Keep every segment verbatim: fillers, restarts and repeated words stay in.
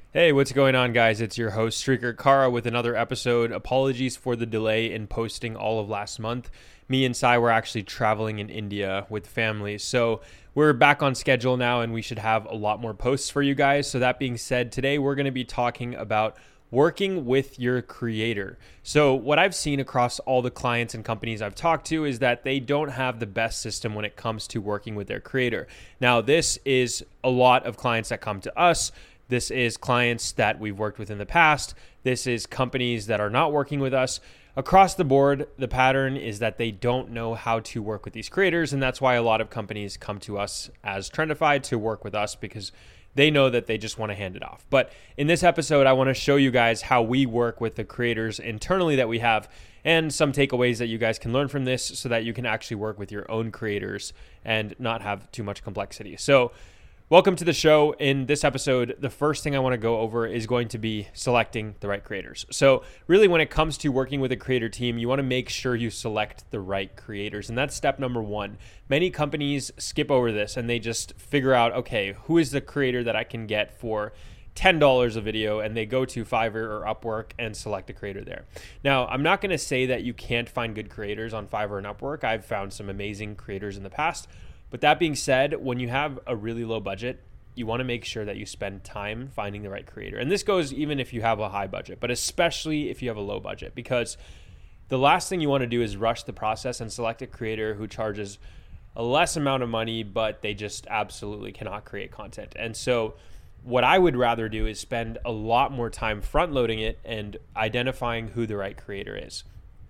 Hey, what's going on, guys? It's your host, Streaker Kara, with another episode. Apologies for the delay in posting all of last month. Me and Sai were actually traveling in India with family, so we're back on schedule now, and we should have a lot more posts for you guys. So that being said, today we're going to be talking about working with your creator. So what I've seen across all the clients and companies I've talked to is that they don't have the best system when it comes to working with their creator. Now, this is a lot of clients that come to us. This is clients that we've worked with in the past. This is companies that are not working with us. Across the board, the pattern is that they don't know how to work with these creators, and that's why a lot of companies come to us as Trendify to work with us, because they know that they just want to hand it off. But in this episode, I want to show you guys how we work with the creators internally that we have, and some takeaways that you guys can learn from this so that you can actually work with your own creators and not have too much complexity. So welcome to the show. In this episode, the first thing I want to go over is going to be selecting the right creators. So really, when it comes to working with a creator team, you want to make sure you select the right creators. And that's step number one. Many companies skip over this and they just figure out, okay, who is the creator that I can get for ten dollars a video, and they go to Fiverr or Upwork and select a creator there. Now, I'm not going to say that you can't find good creators on Fiverr and Upwork. I've found some amazing creators in the past. But that being said, when you have a really low budget, you want to make sure that you spend time finding the right creator. And this goes even if you have a high budget, but especially if you have a low budget, because the last thing you want to do is rush the process and select a creator who charges a less amount of money, but they just absolutely cannot create content. And so what I would rather do is spend a lot more time front loading it and identifying who the right creator is.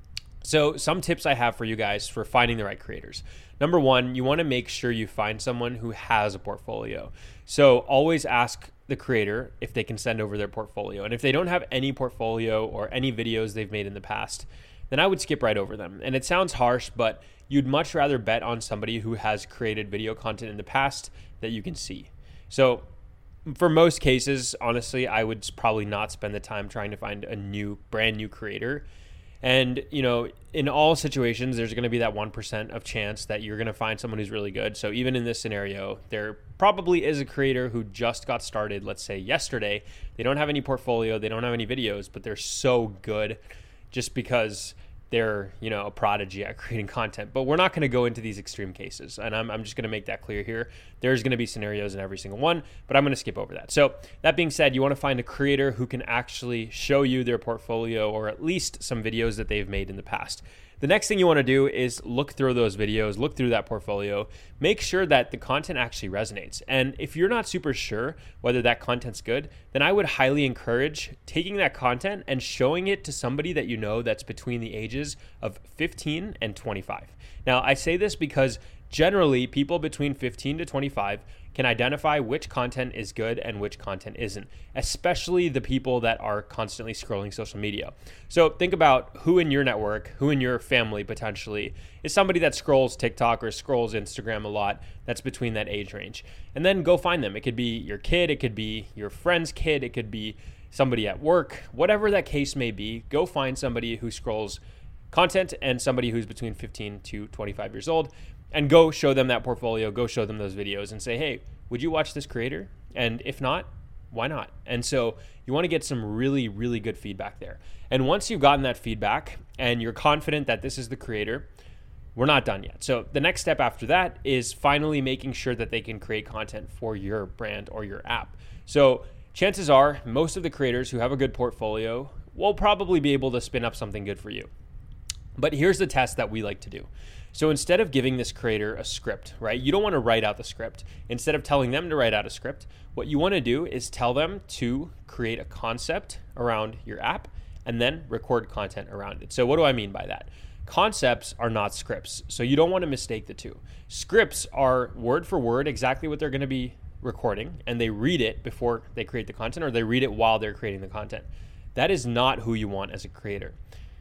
So some tips I have for you guys for finding the right creators. Number one, you want to make sure you find someone who has a portfolio. So always ask the creator if they can send over their portfolio. And if they don't have any portfolio or any videos they've made in the past, then I would skip right over them. And it sounds harsh, but you'd much rather bet on somebody who has created video content in the past that you can see. So for most cases, honestly, I would probably not spend the time trying to find a new, brand new creator. And, you know, in all situations, there's going to be that one percent of chance that you're going to find someone who's really good. So even in this scenario, there probably is a creator who just got started, let's say yesterday. They don't have any portfolio, they don't have any videos, but they're so good just because they're, you know, a prodigy at creating content. But we're not going to go into these extreme cases. And I'm, I'm just going to make that clear here. There's going to be scenarios in every single one, but I'm going to skip over that. So that being said, you want to find a creator who can actually show you their portfolio or at least some videos that they've made in the past. The next thing you want to do is look through those videos, look through that portfolio, make sure that the content actually resonates. And if you're not super sure whether that content's good, then I would highly encourage taking that content and showing it to somebody that you know that's between the ages of fifteen and twenty-five. Now, I say this because generally people between fifteen to twenty-five can identify which content is good and which content isn't, especially the people that are constantly scrolling social media. So think about who in your network, who in your family potentially is somebody that scrolls TikTok or scrolls Instagram a lot that's between that age range. And then go find them. It could be your kid, it could be your friend's kid, it could be somebody at work, whatever that case may be. Go find somebody who scrolls content and somebody who's between fifteen to twenty-five years old, and go show them that portfolio, go show them those videos and say, hey, would you watch this creator? And if not, why not? And so you want to get some really, really good feedback there. And once you've gotten that feedback and you're confident that this is the creator, we're not done yet. So the next step after that is finally making sure that they can create content for your brand or your app. So chances are most of the creators who have a good portfolio will probably be able to spin up something good for you. But here's the test that we like to do. So instead of giving this creator a script, right? You don't want to write out the script. Instead of telling them to write out a script, what you want to do is tell them to create a concept around your app and then record content around it. So what do I mean by that? Concepts are not scripts. So you don't want to mistake the two. Scripts are word for word exactly what they're going to be recording, and they read it before they create the content, or they read it while they're creating the content. That is not who you want as a creator.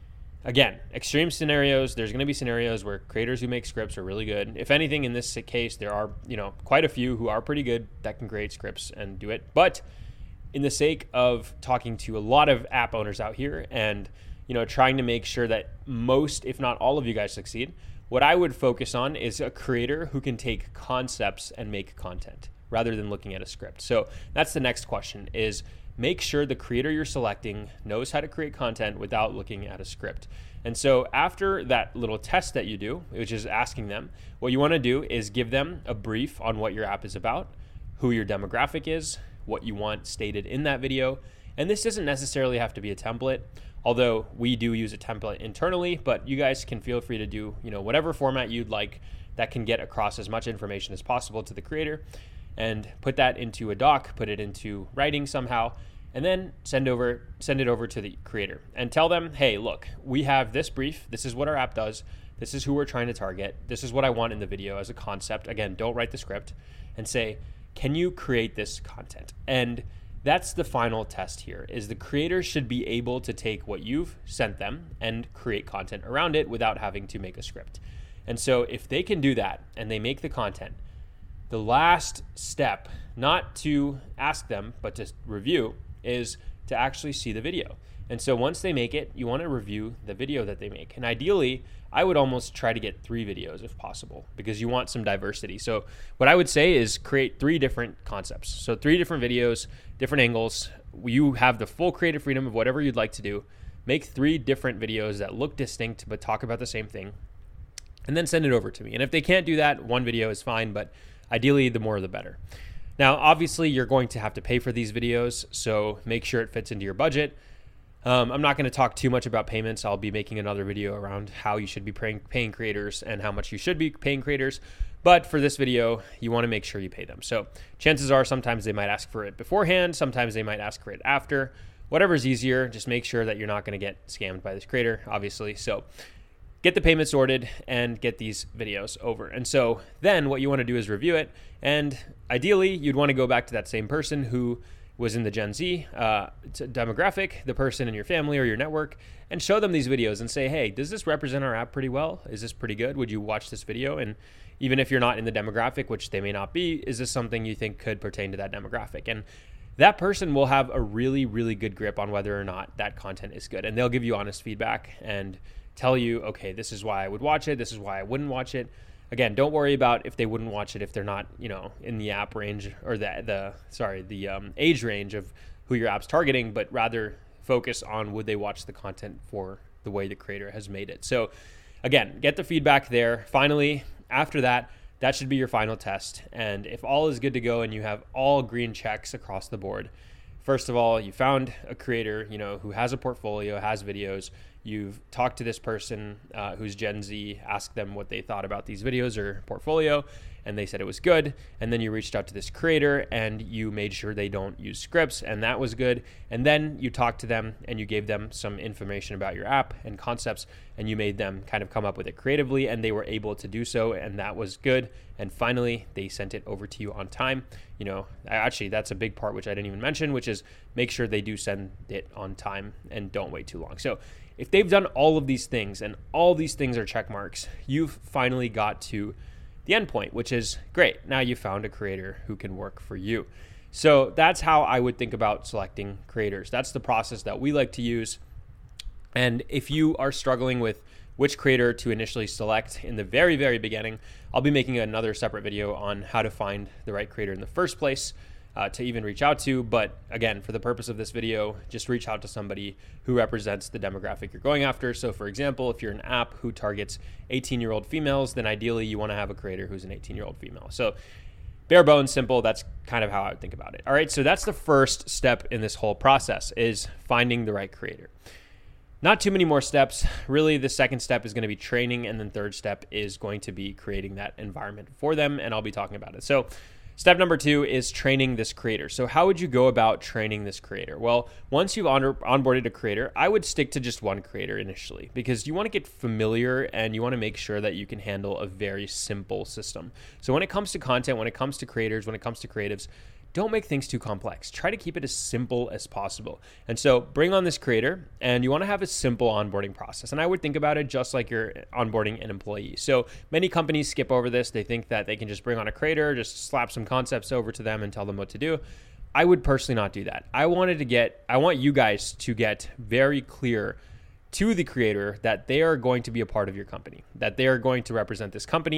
Again, extreme scenarios, there's going to be scenarios where creators who make scripts are really good. If anything, in this case, there are, you know, quite a few who are pretty good that can create scripts and do it. But in the sake of talking to a lot of app owners out here and, you know, trying to make sure that most, if not all of you guys succeed, what I would focus on is a creator who can take concepts and make content. rather than looking at a script. So that's the next question, is make sure the creator you're selecting knows how to create content without looking at a script. And so after that little test that you do, which is asking them, what you want to do is give them a brief on what your app is about, who your demographic is, what you want stated in that video. And this doesn't necessarily have to be a template, although we do use a template internally, but you guys can feel free to do, you know, whatever format you'd like that can get across as much information as possible to the creator, and put that into a doc, put it into writing somehow, and then send over send it over to the creator and tell them, hey, look, we have this brief. This is what our app does. This is who we're trying to target. This is what I want in the video as a concept. Again, don't write the script, and say, can you create this content? And that's the final test here, is the creator should be able to take what you've sent them and create content around it without having to make a script. And so if they can do that and they make the content, the last step, not to ask them, but to review, is to actually see the video. And so once they make it, you want to review the video that they make. And ideally, I would almost try to get three videos if possible, because you want some diversity. So what I would say is create three different concepts. So three different videos, different angles. You have the full creative freedom of whatever you'd like to do. Make three different videos that look distinct but talk about the same thing, and then send it over to me. And if they can't do that, one video is fine, but ideally, the more the better. Now, obviously, you're going to have to pay for these videos, so make sure it fits into your budget. Um, I'm not going to talk too much about payments. I'll be making another video around how you should be paying, paying creators and how much you should be paying creators. But for this video, you want to make sure you pay them. So chances are sometimes they might ask for it beforehand. Sometimes they might ask for it after. Whatever's easier, just make sure that you're not going to get scammed by this creator, obviously. So get the payment sorted and get these videos over. And so then what you want to do is review it. And ideally, you'd want to go back to that same person who was in the Gen Z uh, demographic, the person in your family or your network, and show them these videos and say, hey, does this represent our app pretty well? Is this pretty good? Would you watch this video? And even if you're not in the demographic, which they may not be, is this something you think could pertain to that demographic? And that person will have a really, really good grip on whether or not that content is good. And they'll give you honest feedback and tell you, okay, this is why I would watch it. This is why I wouldn't watch it. Again, don't worry about if they wouldn't watch it if they're not, you know, in the app range or the the sorry the um, age range of who your app's targeting, but rather focus on would they watch the content for the way the creator has made it. So, again, get the feedback there. Finally, after that, that should be your final test. And if all is good to go and you have all green checks across the board, first of all, you found a creator, you know, who has a portfolio, has videos. You've talked to this person uh, who's Gen Z, asked them what they thought about these videos or portfolio, and they said it was good. And then you reached out to this creator and you made sure they don't use scripts, and that was good. And then you talked to them and you gave them some information about your app and concepts, and you made them kind of come up with it creatively, and they were able to do so, and that was good. And finally, they sent it over to you on time. You know, actually, that's a big part which I didn't even mention, which is make sure they do send it on time and don't wait too long. So if they've done all of these things and all these things are check marks, you've finally got to the end point, which is great. Now you found a creator who can work for you. So that's how I would think about selecting creators. That's the process that we like to use. And if you are struggling with which creator to initially select in the very, very beginning, I'll be making another separate video on how to find the right creator in the first place uh, to even reach out to. But again, for the purpose of this video, just reach out to somebody who represents the demographic you're going after. So for example, if you're an app who targets eighteen-year-old females, then ideally you want to have a creator who's an eighteen-year-old female. So bare bones, simple, that's kind of how I would think about it. All right, so that's the first step in this whole process, is finding the right creator. Not too many more steps. Really, the second step is going to be training, and then third step is going to be creating that environment for them, and I'll be talking about it. So step number two is training this creator. So how would you go about training this creator? Well, once you've on- onboarded a creator, I would stick to just one creator initially, because you want to get familiar and you want to make sure that you can handle a very simple system. So when it comes to content, when it comes to creators, when it comes to creatives, don't make things too complex. Try to keep it as simple as possible. And so bring on this creator, and you want to have a simple onboarding process. And I would think about it just like you're onboarding an employee. So many companies skip over this. They think that they can just bring on a creator, just slap some concepts over to them and tell them what to do. I would personally not do that. I wanted to get, I want you guys to get very clear to the creator that they are going to be a part of your company, that they are going to represent this company,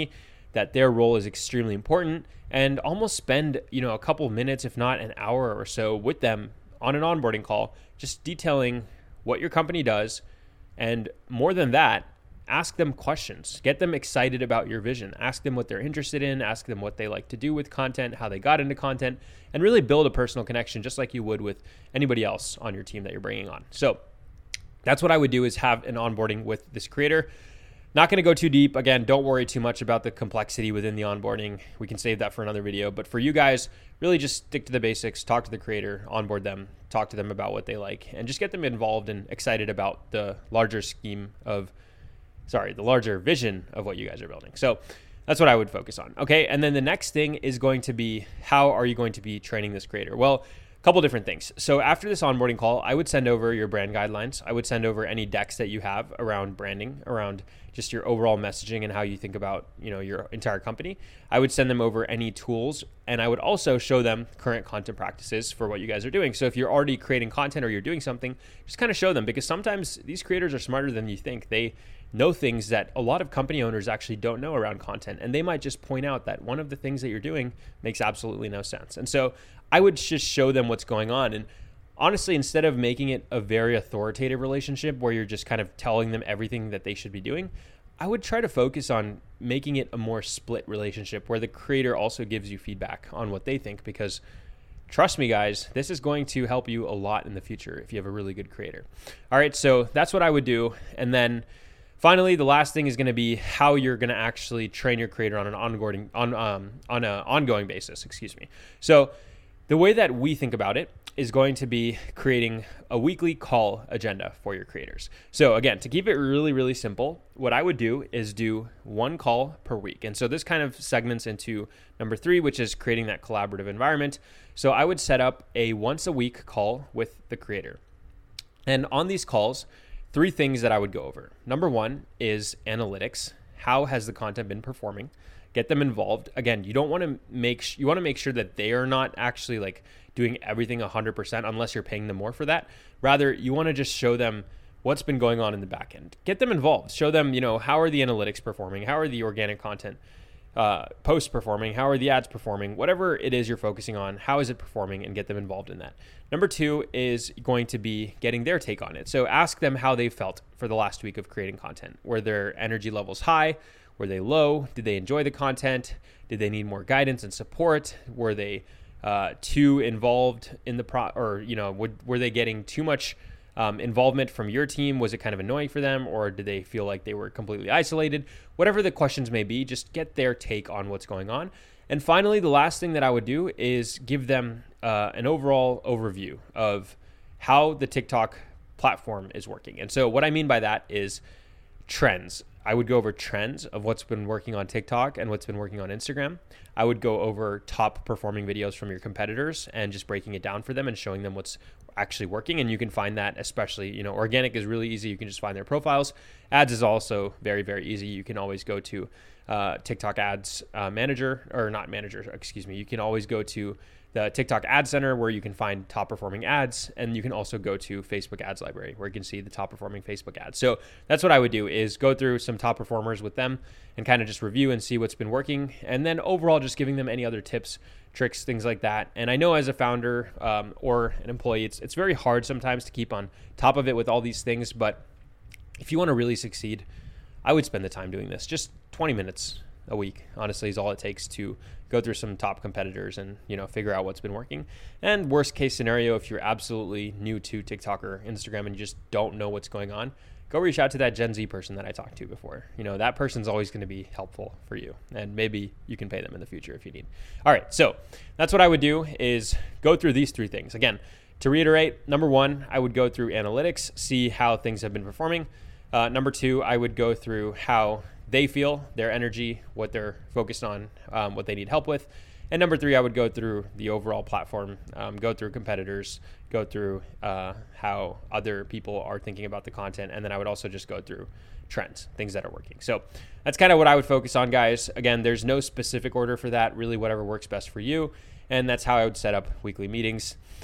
that their role is extremely important, and almost spend, you know, a couple of minutes, if not an hour or so with them on an onboarding call, just detailing what your company does. And more than that, ask them questions, get them excited about your vision, ask them what they're interested in, ask them what they like to do with content, how they got into content, and really build a personal connection just like you would with anybody else on your team that you're bringing on. So that's what I would do, is have an onboarding with this creator. Not going to go too deep. Again, don't worry too much about the complexity within the onboarding. We can save that for another video. But for you guys, really just stick to the basics, talk to the creator, onboard them, talk to them about what they like, and just get them involved and excited about the larger scheme of, sorry, the larger vision of what you guys are building. So that's what I would focus on. Okay. And then the next thing is going to be, how are you going to be training this creator? Well, a couple different things. So after this onboarding call, I would send over your brand guidelines. I would send over any decks that you have around branding, around just your overall messaging and how you think about, you know, your entire company. I would send them over any tools, and I would also show them current content practices for what you guys are doing. So if you're already creating content or you're doing something, just kind of show them, because sometimes these creators are smarter than you think. They know things that a lot of company owners actually don't know around content, and they might just point out that one of the things that you're doing makes absolutely no sense. And so I would just show them what's going on. And honestly, instead of making it a very authoritative relationship where you're just kind of telling them everything that they should be doing, I would try to focus on making it a more split relationship where the creator also gives you feedback on what they think, because trust me, guys, this is going to help you a lot in the future if you have a really good creator. All right, so that's what I would do. And then finally, the last thing is going to be how you're going to actually train your creator on an onboarding on um, on an ongoing basis. Excuse me. So the way that we think about it is going to be creating a weekly call agenda for your creators. So again, to keep it really, really simple, what I would do is do one call per week. And so this kind of segments into number three, which is creating that collaborative environment. So I would set up a once a week call with the creator. And on these calls, three things that I would go over. Number one is analytics. How has the content been performing? Get them involved. Again, you don't want to make, sh- you want to make sure that they are not actually like doing everything one hundred percent unless you're paying them more for that. Rather, you want to just show them what's been going on in the back end. Get them involved. Show them, you know, how are the analytics performing? How are the organic content uh, posts performing? How are the ads performing? Whatever it is you're focusing on, how is it performing, and get them involved in that. Number two is going to be getting their take on it. So ask them how they felt for the last week of creating content. Were their energy levels high? Were they low? Did they enjoy the content? Did they need more guidance and support? Were they uh, too involved in the pro, or, you know, would, were they getting too much um, involvement from your team? Was it kind of annoying for them, or did they feel like they were completely isolated? Whatever the questions may be, just get their take on what's going on. And finally, the last thing that I would do is give them uh, an overall overview of how the TikTok platform is working. And so what I mean by that is trends. I would go over trends of what's been working on TikTok and what's been working on Instagram. I would go over top performing videos from your competitors and just breaking it down for them and showing them what's actually working. And you can find that, especially, you know, organic is really easy. You can just find their profiles. Ads is also very, very easy. You can always go to uh, TikTok ads uh, manager, or not manager, excuse me. You can always go to the TikTok ad center where you can find top performing ads. And you can also go to Facebook ads library where you can see the top performing Facebook ads. So that's what I would do, is go through some top performers with them and kind of just review and see what's been working. And then overall, just giving them any other tips, tricks, things like that. And I know as a founder um, or an employee, it's, it's very hard sometimes to keep on top of it with all these things. But if you want to really succeed, I would spend the time doing this. Just twenty minutes a week, honestly, is all it takes to go through some top competitors and, you know, figure out what's been working. And worst case scenario, if you're absolutely new to TikTok or Instagram and you just don't know what's going on, go reach out to that Gen Z person that I talked to before. You know, that person's always going to be helpful for you, and maybe you can pay them in the future if you need. All right. So that's what I would do, is go through these three things. Again, to reiterate, number one, I would go through analytics, see how things have been performing. Uh, number two, I would go through how they feel, their energy, what they're focused on, um, what they need help with. And number three, I would go through the overall platform, um, go through competitors, go through uh, how other people are thinking about the content. And then I would also just go through trends, things that are working. So that's kind of what I would focus on, guys. Again, there's no specific order for that, really whatever works best for you. And that's how I would set up weekly meetings.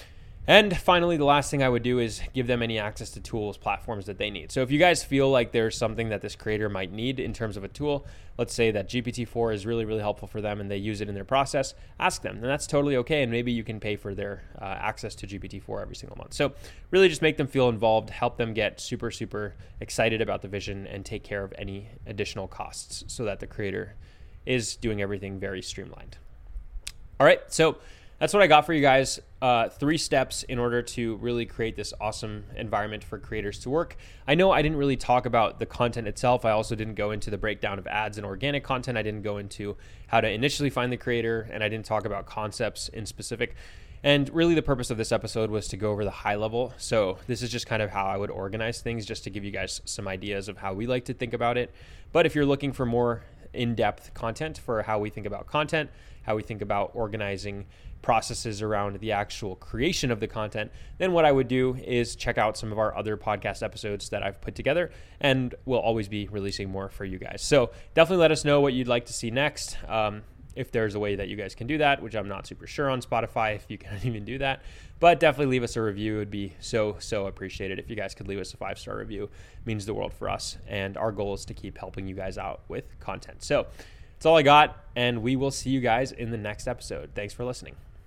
And finally, the last thing I would do is give them any access to tools, platforms that they need. So if you guys feel like there's something that this creator might need in terms of a tool, let's say that G P T four is really, really helpful for them and they use it in their process, ask them. And that's totally okay. And maybe you can pay for their uh, access to G P T four every single month. So really just make them feel involved, help them get super, super excited about the vision and take care of any additional costs so that the creator is doing everything very streamlined. All right, so that's what I got for you guys. Uh, three steps in order to really create this awesome environment for creators to work. I know I didn't really talk about the content itself. I also didn't go into the breakdown of ads and organic content. I didn't go into how to initially find the creator, and I didn't talk about concepts in specific. And really the purpose of this episode was to go over the high level. So this is just kind of how I would organize things, just to give you guys some ideas of how we like to think about it. But if you're looking for more in-depth content for how we think about content, how we think about organizing processes around the actual creation of the content, then what I would do is check out some of our other podcast episodes that I've put together, and we'll always be releasing more for you guys. So definitely let us know what you'd like to see next. Um, if there's a way that you guys can do that, which I'm not super sure on Spotify if you can even do that, but definitely leave us a review. It would be so, so appreciated if you guys could leave us a five-star review. It means the world for us, and our goal is to keep helping you guys out with content. So that's all I got, and we will see you guys in the next episode. Thanks for listening.